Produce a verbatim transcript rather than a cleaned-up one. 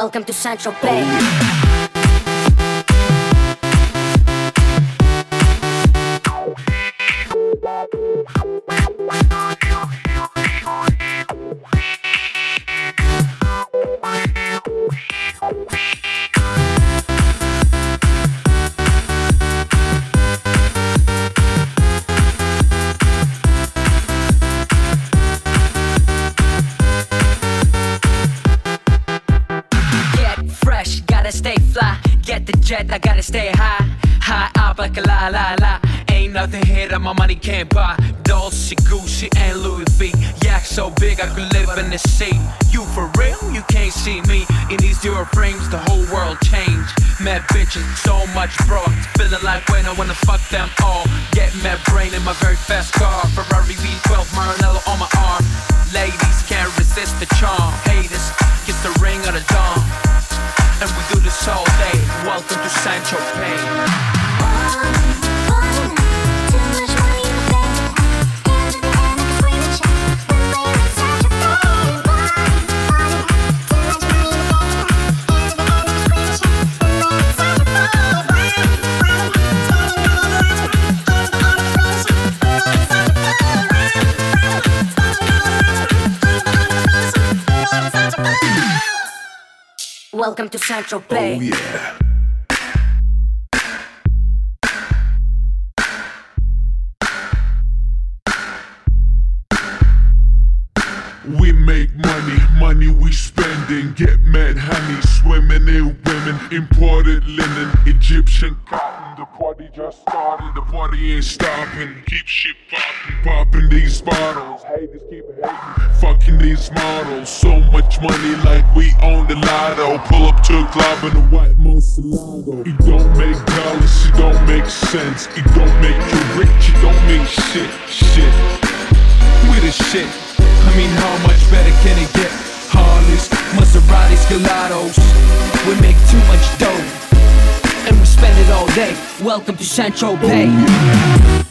Welcome to Central Bay. Gotta stay fly, get the jet, I gotta stay high. High up like a la la la. Ain't nothing here that my money can't buy. Dolce, Gucci, and Louis V. Yak so big I could live in the sea. You for real? You can't see me. In these zero frames, the whole world changed. Mad bitches, so much broad. Feeling like when I wanna fuck them all. Get mad brain in my very fast car. Ferrari V twelve, Maranello on my arm. Ladies can't resist the charm. Haters, kiss the ring of the dawn. And we do this all day. Welcome to Central Bay. Welcome to Central Bay. Oh yeah. We make money, money we spending. Get mad honey, swimming in women. Imported linen, Egyptian cotton. The party just started, the party ain't stopping. Keep shit popping, popping these bottles. Haters keep hating, fucking these models. So much money like we own the lotto. Pull up to a club in a white Moselato. It don't make dollars, it don't make sense. It don't make you rich, it don't make shit, shit. We the shit. I mean, how much better can it get? Harleys, Maseratis, Gelatos. We make too much dough, and we spend it all day. Welcome to Central Bay.